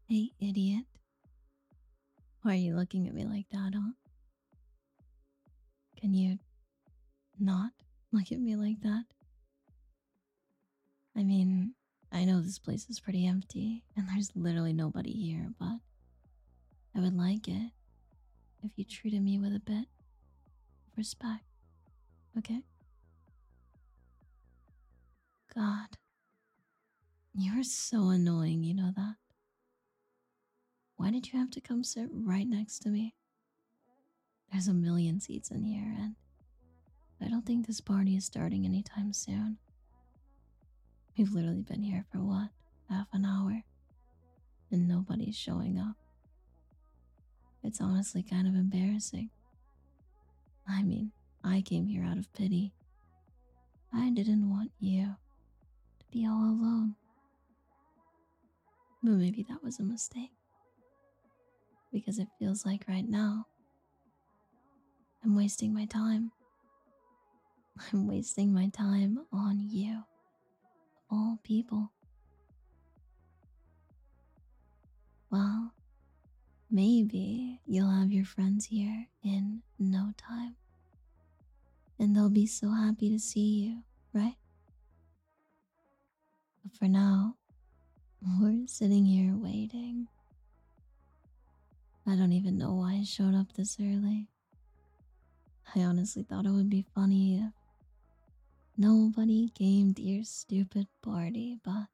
Hey, idiot. Why are you looking at me like that, huh? Can you not look at me like that? I mean, I know this place is pretty empty and there's literally nobody here, but I would like it if you treated me with a bit of respect, okay? God, you're so annoying, you know that? Why did you have to come sit right next to me? There's a million seats in here, and I don't think this party is starting anytime soon. We've literally been here for what? Half an hour, and nobody's showing up. It's honestly kind of embarrassing. I mean, I came here out of pity. I didn't want you to be all alone. But maybe that was a mistake. Because it feels like right now, I'm wasting my time. I'm wasting my time on you, of all people. Well, maybe you'll have your friends here in no time. And they'll be so happy to see you, right? But for now, we're sitting here waiting. I don't even know why I showed up this early. I honestly thought it would be funny if nobody came to your stupid party, but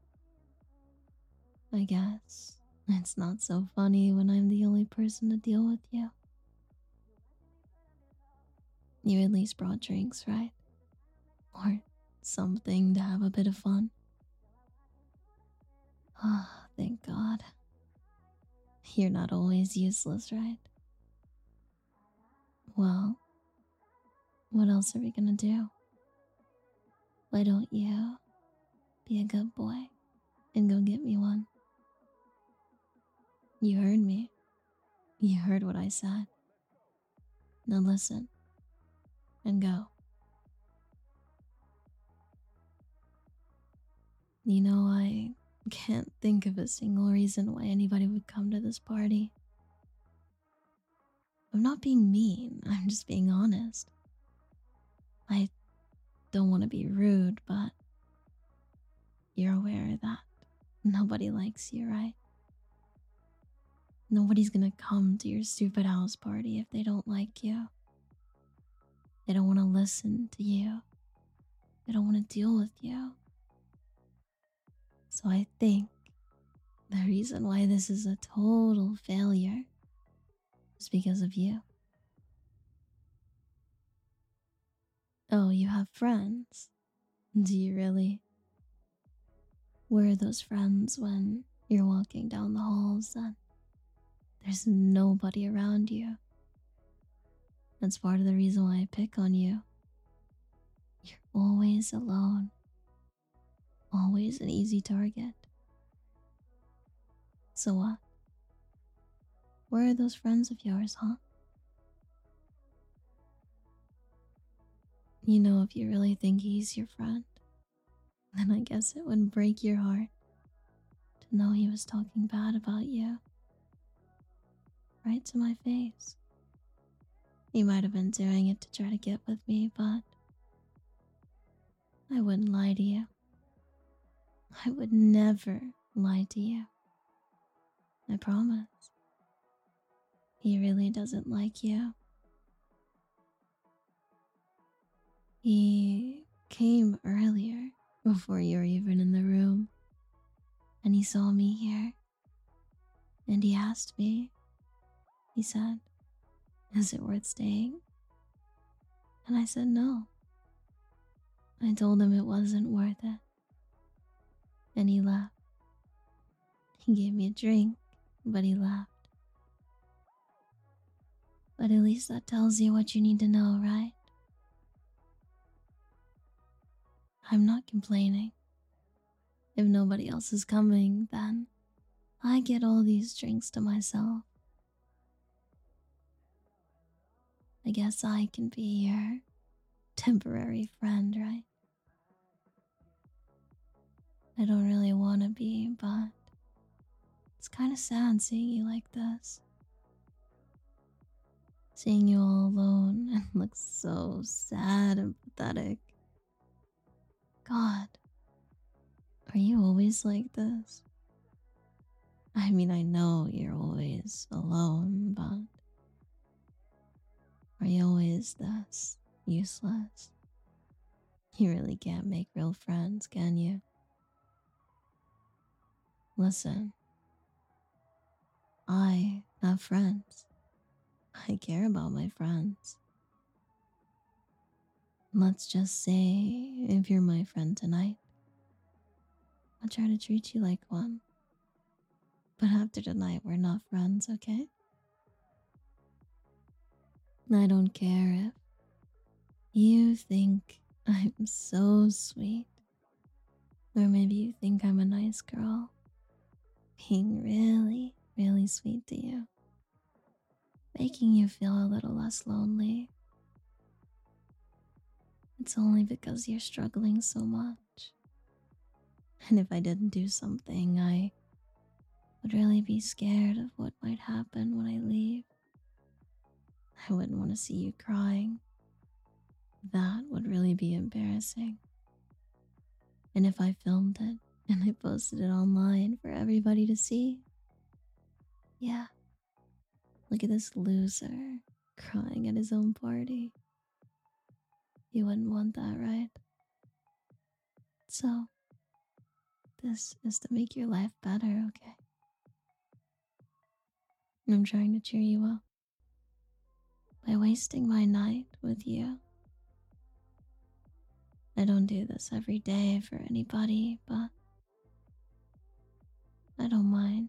I guess it's not so funny when I'm the only person to deal with you. You at least brought drinks, right? Or something to have a bit of fun. Ah, thank God. You're not always useless, right? Well, what else are we gonna do? Why don't you be a good boy and go get me one? You heard me. You heard what I said. Now listen and go. I can't think of a single reason why anybody would come to this party. I'm not being mean, I'm just being honest. I don't want to be rude, but you're aware that nobody likes you, right? Nobody's gonna come to your stupid house party if they don't like you. They don't want to listen to you. They don't want to deal with you. So I think the reason why this is a total failure is because of you. Oh, you have friends? Do you really? Where are those friends when you're walking down the halls and there's nobody around you? That's part of the reason why I pick on you. You're always alone, always an easy target. So what? Where are those friends of yours, huh? If you really think he's your friend, then I guess it would break your heart to know he was talking bad about you right to my face. He might have been doing it to try to get with me, but I wouldn't lie to you. I would never lie to you. I promise. He really doesn't like you. He came earlier before you were even in the room, and he saw me here, and he asked me, he said, is it worth staying? And I said no. I told him it wasn't worth it, and he left. He gave me a drink, but he left. But at least that tells you what you need to know, right? I'm not complaining. If nobody else is coming, then I get all these drinks to myself. I guess I can be your temporary friend, right? I don't really want to be, but it's kind of sad seeing you like this. Seeing you all alone and look so sad and pathetic. God, are you always like this? I mean, I know you're always alone, but are you always this useless? You really can't make real friends, can you? Listen, I have friends. I care about my friends. Let's just say if you're my friend tonight, I'll try to treat you like one. But after tonight, we're not friends, okay? I don't care if you think I'm so sweet, or maybe you think I'm a nice girl, being really, really sweet to you, making you feel a little less lonely. It's only because you're struggling so much. And if I didn't do something, I would really be scared of what might happen when I leave. I wouldn't want to see you crying. That would really be embarrassing. And if I filmed it and I posted it online for everybody to see, yeah, look at this loser crying at his own party. You wouldn't want that, right? So, this is to make your life better, okay? I'm trying to cheer you up by wasting my night with you. I don't do this every day for anybody, but I don't mind.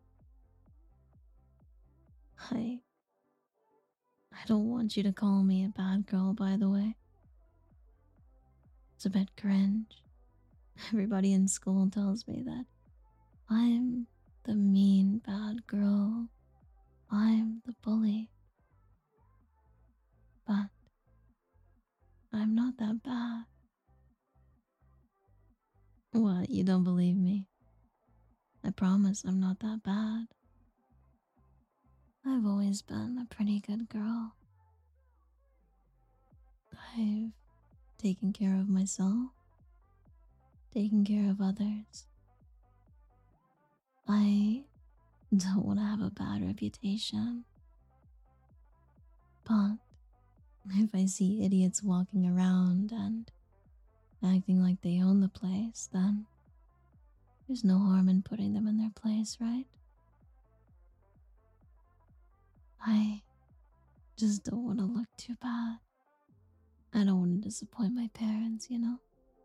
I I don't want you to call me a bad girl, by the way. It's a bit cringe. Everybody in school tells me that I'm the mean bad girl. I'm the bully. But I'm not that bad. What, you don't believe me? I promise I'm not that bad. I've always been a pretty good girl. I've taken care of myself, taken care of others. I don't want to have a bad reputation. But if I see idiots walking around and acting like they own the place, then there's no harm in putting them in their place, right? I just don't want to look too bad. I don't want to disappoint my parents, you know?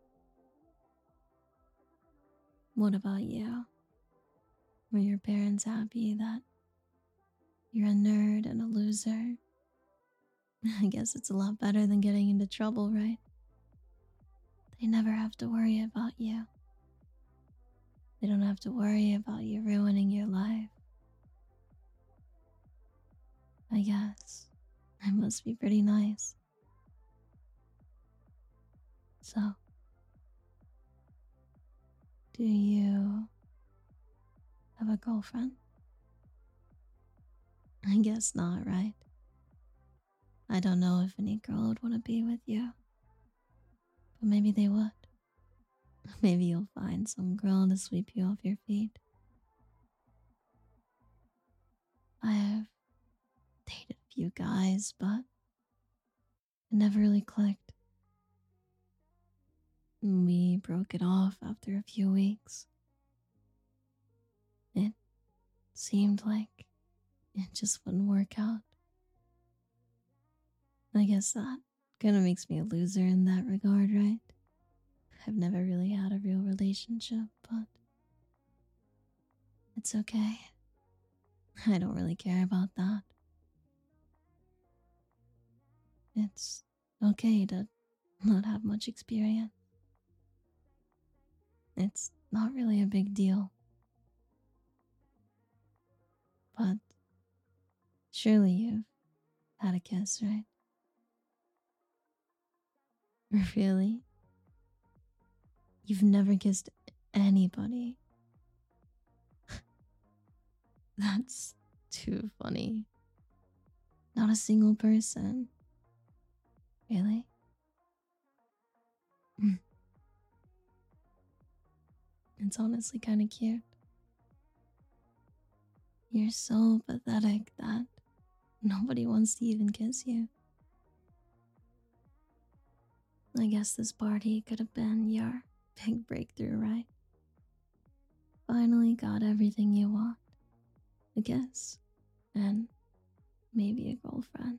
What about you? Were your parents happy that you're a nerd and a loser? I guess it's a lot better than getting into trouble, right? They never have to worry about you. They don't have to worry about you ruining your life. I guess I must be pretty nice. So, do you have a girlfriend? I guess not, right? I don't know if any girl would want to be with you, but maybe they would. Maybe you'll find some girl to sweep you off your feet. I have dated a few guys, but it never really clicked. We broke it off after a few weeks. It seemed like it just wouldn't work out. I guess that kind of makes me a loser in that regard, right? I've never really had a real relationship, but it's okay. I don't really care about that. It's okay to not have much experience. It's not really a big deal. But surely you've had a kiss, right? Really? You've never kissed anybody? That's too funny. Not a single person. Really? Mm, it's honestly kind of cute. You're so pathetic that nobody wants to even kiss you. I guess this party could have been your big breakthrough, right? Finally got everything you want. A kiss and maybe a girlfriend.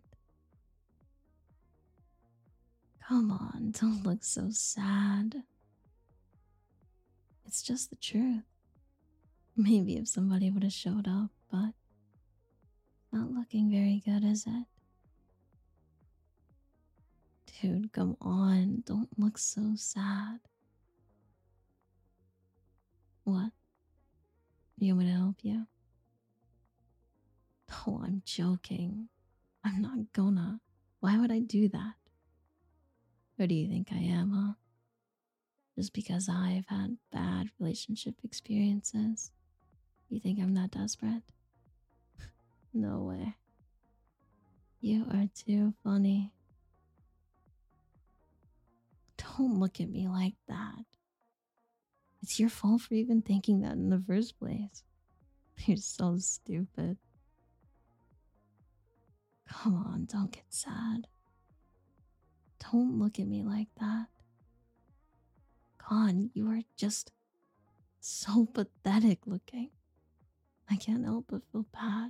Come on, don't look so sad. It's just the truth. Maybe if somebody would have showed up, but not looking very good, is it? Dude, come on, don't look so sad. What? You want me to help you? Oh, I'm joking. I'm not gonna. Why would I do that? Who do you think I am, huh? Just because I've had bad relationship experiences? You think I'm that desperate? No way. You are too funny. Don't look at me like that. It's your fault for even thinking that in the first place. You're so stupid. Come on, don't get sad. Don't look at me like that. God, you are just so pathetic looking. I can't help but feel bad.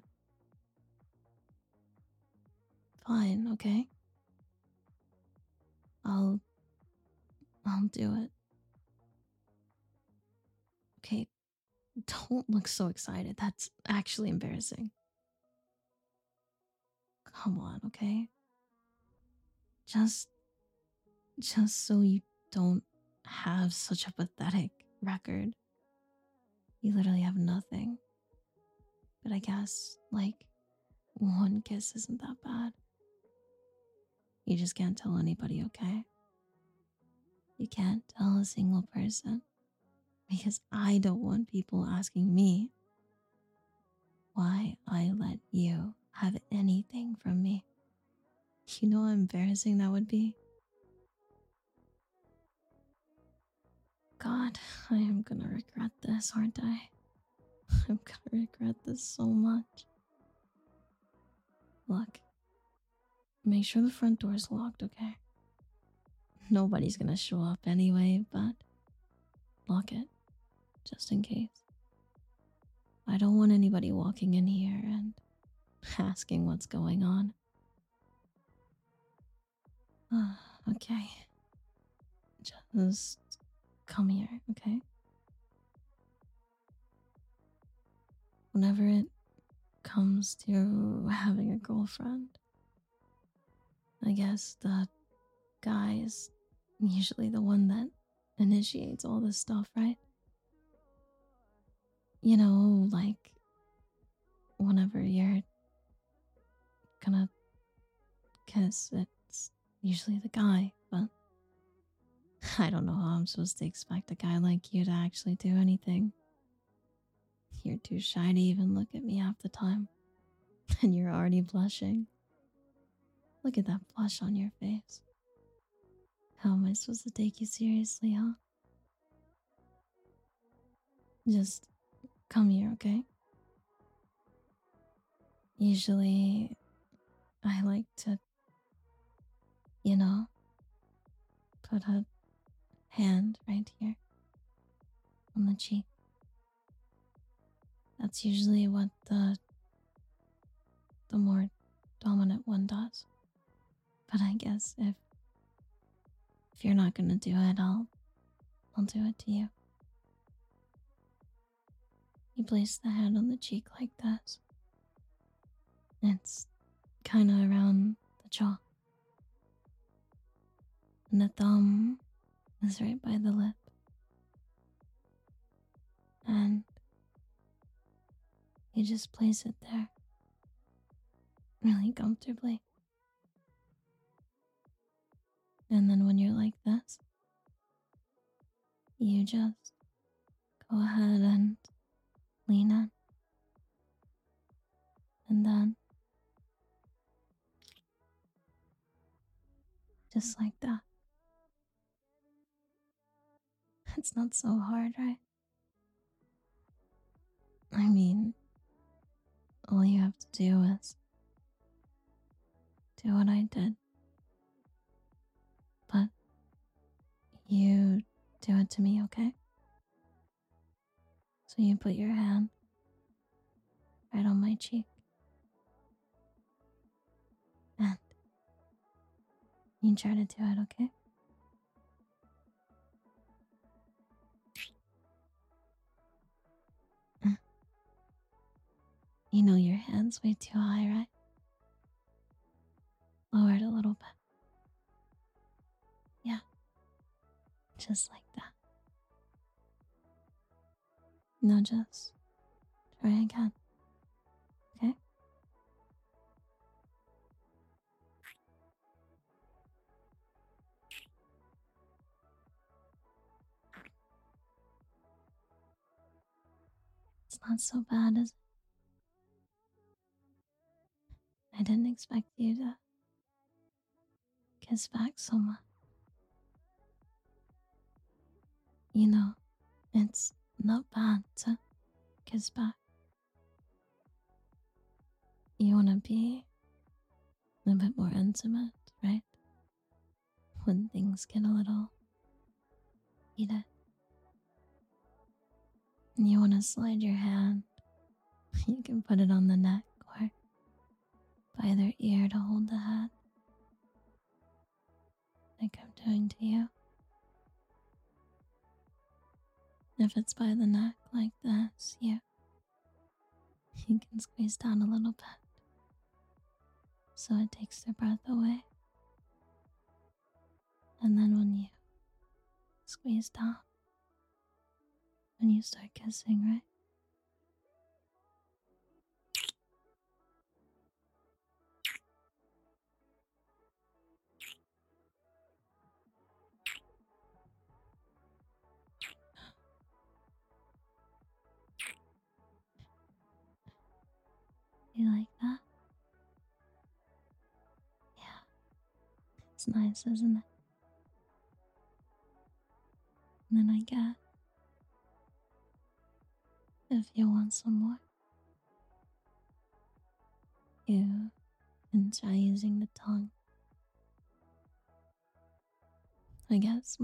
Fine, okay? I'll I'll do it. Okay, don't look so excited. That's actually embarrassing. Come on, okay? Just just so you don't have such a pathetic record. You literally have nothing. But I guess like one kiss isn't that bad. You just can't tell anybody, okay? You can't tell a single person because I don't want people asking me why I let you have anything from me. You know how embarrassing that would be? God, I am gonna regret this, aren't I? I'm gonna regret this so much. Look, make sure the front door's locked, okay? Nobody's gonna show up anyway, but lock it, just in case. I don't want anybody walking in here and asking what's going on. Okay, just come here, okay? Whenever it comes to having a girlfriend, I guess the guy is usually the one that initiates all this stuff, right? You know, like whenever you're gonna kiss, it's usually the guy, but I don't know how I'm supposed to expect a guy like you to actually do anything. You're too shy to even look at me half the time, and you're already blushing. Look at that blush on your face. How am I supposed to take you seriously, huh? Just come here, okay? Usually, I like to, you know, put a hand right here on the cheek. That's usually what the more dominant one does. But I guess if you're not gonna do it, I'll do it to you. You place the hand on the cheek like this. It's kinda around the jaw. And the thumb is right by the lip. And you just place it there really comfortably. And then when you're like this, you just go ahead and lean in. Just like that. It's not so hard, right? I mean, all you have to do is do what I did. But you do it to me, okay? So you put your hand right on my cheek. And you try to do it, okay? Mm. You know your hand's way too high, right? Lower it a little bit. Yeah, just like that. Now just try again, okay? It's not so bad, is it? I didn't expect you to kiss back so much. You know, it's not bad to kiss back. You want to be a bit more intimate, right? When things get a little heated. And you want to slide your hand. You can put it on the neck or by their ear to hold the head, like I'm doing to you. If it's by the neck like this, you can squeeze down a little bit so it takes their breath away. And then when you squeeze down, when you start kissing, right? You like that? Yeah, it's nice, isn't it? And then I get if you want some more, you can try using the tongue. I guess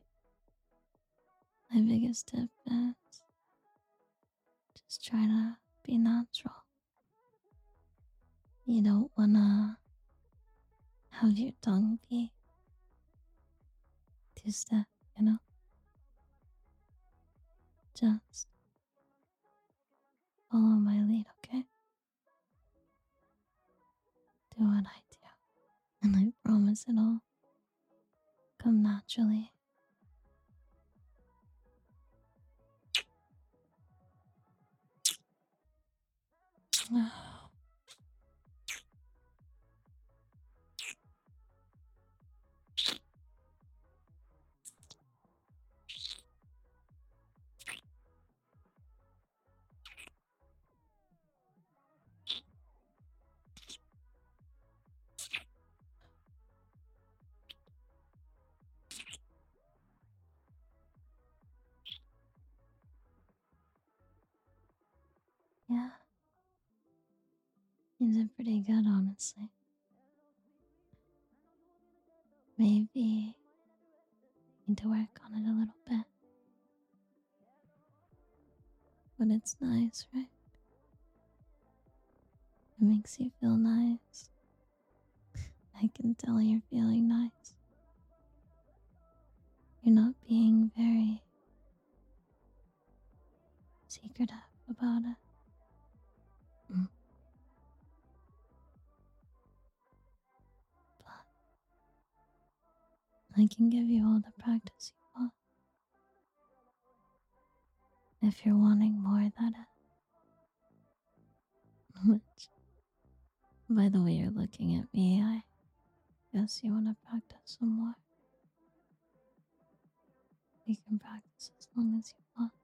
my biggest tip is just try to be natural. You don't wanna have your tongue be too stiff, you know? Just follow my lead, okay? Do what I do. And I promise it'll come naturally. Yeah, you did pretty good, honestly. Maybe need to work on it a little bit. But it's nice, right? It makes you feel nice. I can tell you're feeling nice. You're not being very secretive about it. Mm. But I can give you all the practice you want. If you're wanting more, that is. Which, by the way you're looking at me, I guess you want to practice some more. You can practice as long as you want.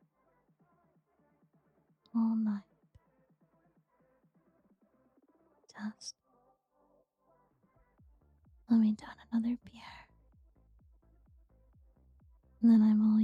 All night. Just Let me down another beer. And then I'm all